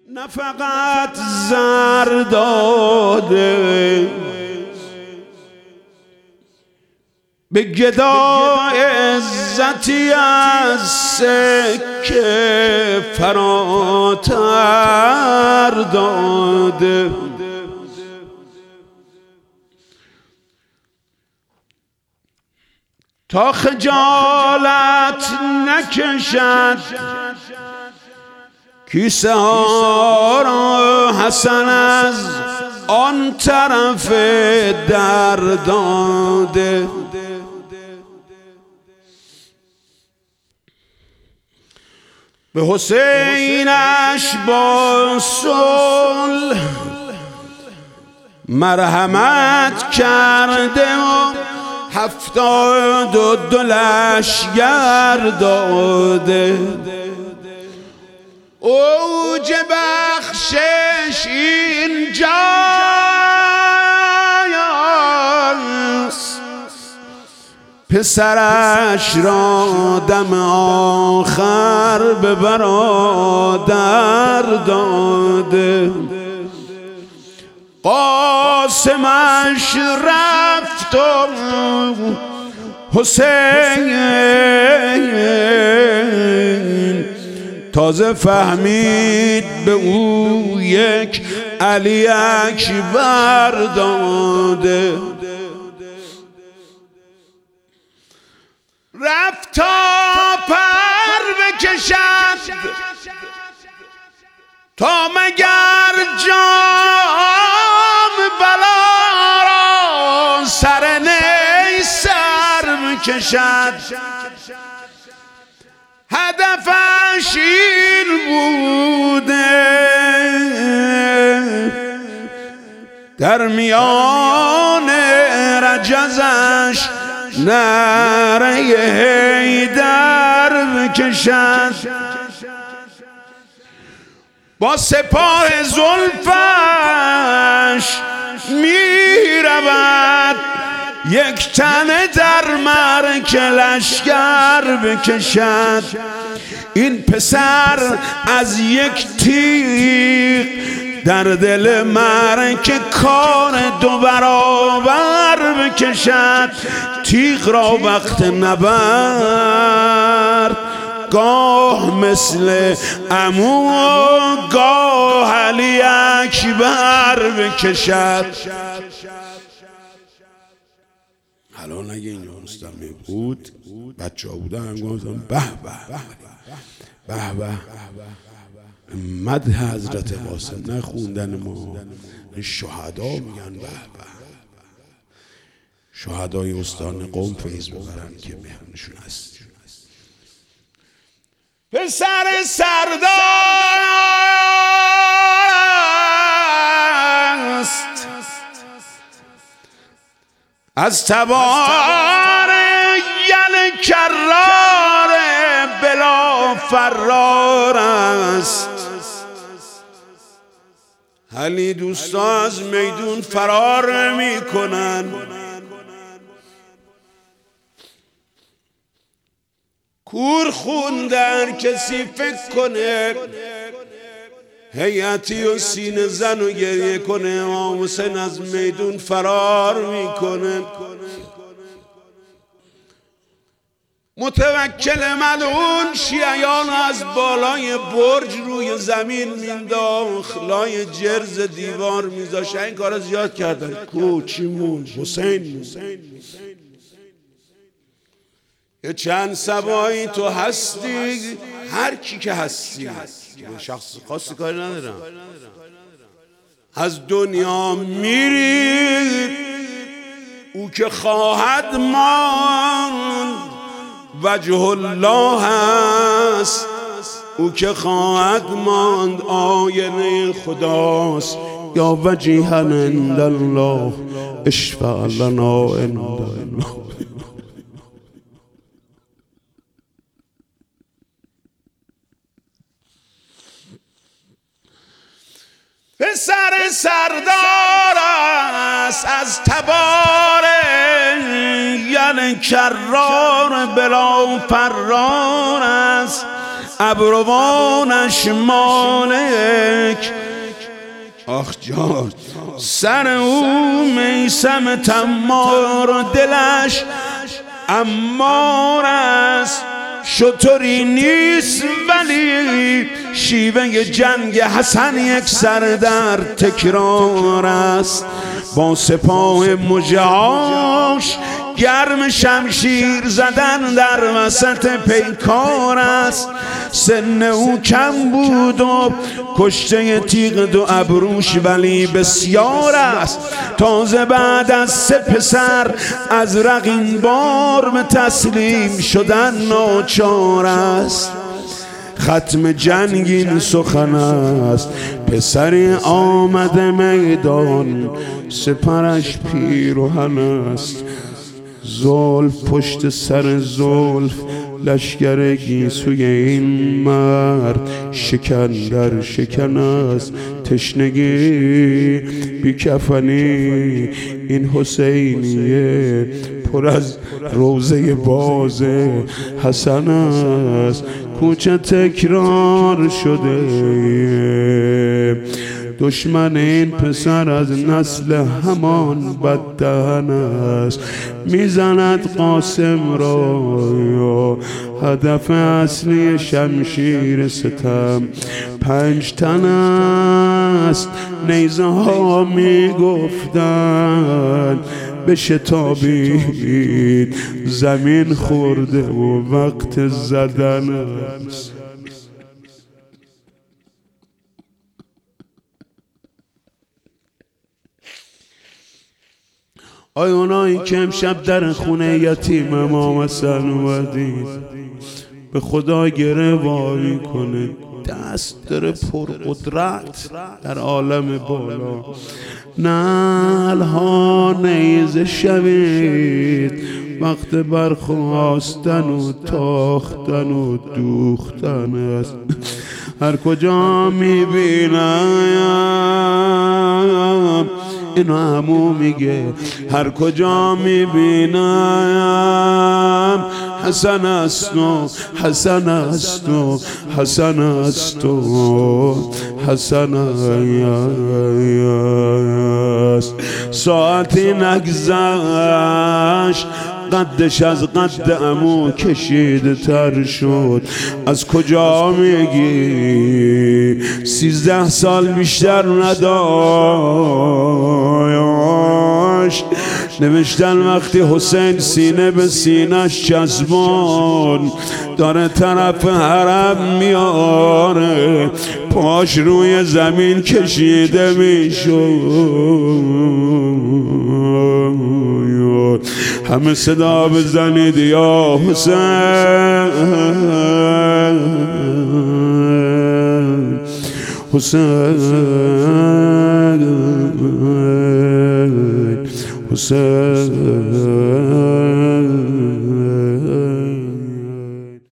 نه فقط زر داده به گدا عزتی از سکه فراتر داده. تا خجالت نکشد کیسه ها را حسن از آن طرف در داده. به حسینش با صلح مرحمت کرده و 72 لشگر داده. اوج بخشش اینجاست پسرش را دم آخر به برادر داده. قاسمش رفت و حسین تازه فهمید به او یک علی اکبر داده. رفت تا پر بکشد تا مگر جام بلا را سر نی سر بکشد. هدفش این بوده در میان رجزش نعره حیدر بکشد. با سپاه زلفش می رود یک تنه در مرک لشگر بکشد. این پسر از یک تیغ در دل مرک کار 2 برابر بکشد. تیغ را وقت نبرد گاه مثل عمو گاه علی اکبر بکشد. الان اگه اینجا مستمی بود بچه ها بودن گفتم به به به به مدح حضرت قاسم نخوندن ما شهدا میگن به به شهدای استان قم فیض ببرن که مهمونشون هست. پسر سردار است از تبار یل کرار بلا فرار است. علی دوستا از میدون فرار می کنن. کور خوندن کسی فکر کنه هیئتی و سینه زن و گریه کنه. امام حسین از میدون فرار میکنه. متوکل ملعون شیعیان از بالای برج روی زمین مینداخت لای جرز دیوار میذاشت. این کارا زیاد کردن. کو چی موند؟ حسین یه چند سبایی تو هستی هر کی که هستی شخص خاصی کاری ندارم از دنیا میری. او که خواهد ماند وجه الله است. او که خواهد ماند آینه خداست. یا وجیها عند الله اشفع لنا عند الله. پسر سردار است از تبار یل کرار بلا فرار است. ابروانش مالک. آخ جان سر او میثم تمار، دلش امار است شطوری نیست ولی شیوه جنگ حسن یک سر در تکرار است. با سپاه مژه‌هاش گرم شمشیر زدن در وسط پیکار است. سن او کم بود و کشته تیغ دو ابروش ولی بسیار است. تازه بعد از 3 پسر از رقین بار به تسلیم شدن ناچار است. ختم جنگین سخن است، پسری آمده میدان، سپرش پیرهن است. زلف پشت سر زلف لشگر گیسوی این مرد، شکن در شکن است تشنگی بی کفنی. این حسینیه پر از روزه باز حسن است، کوچه تکرار شده. دشمن این پسر از نسل همان بددهن است، میزند قاسم را هدف اصلی شمشیر ستم. 5 تن است نیزه ها میگفتن بشتابید، زمین خورده و وقت زدن است. آی اونایی که امشب در خونه یتیم امام حسن اومدید، به خدا گره واری کنه، دست داره پرقدرت در عالم بالا. نعلها نیزه شوید وقت برخواستن و تاختن و دوختن است. هر کجا میبینم اینو همو میگه، هر کجا میبینم حسن است و حسن است و حسن است و حسن است. ساعتی نگذشت قدش از قد عمو کشیده تر شد. از کجا میگی 13 سال بیشتر نداشت. نوشتن وقتی حسین سینه به سینش چسبان داره طرف حرم میاره، پاش روی زمین کشیده میشد. همه صدا بزنید یا حسین حسین حسین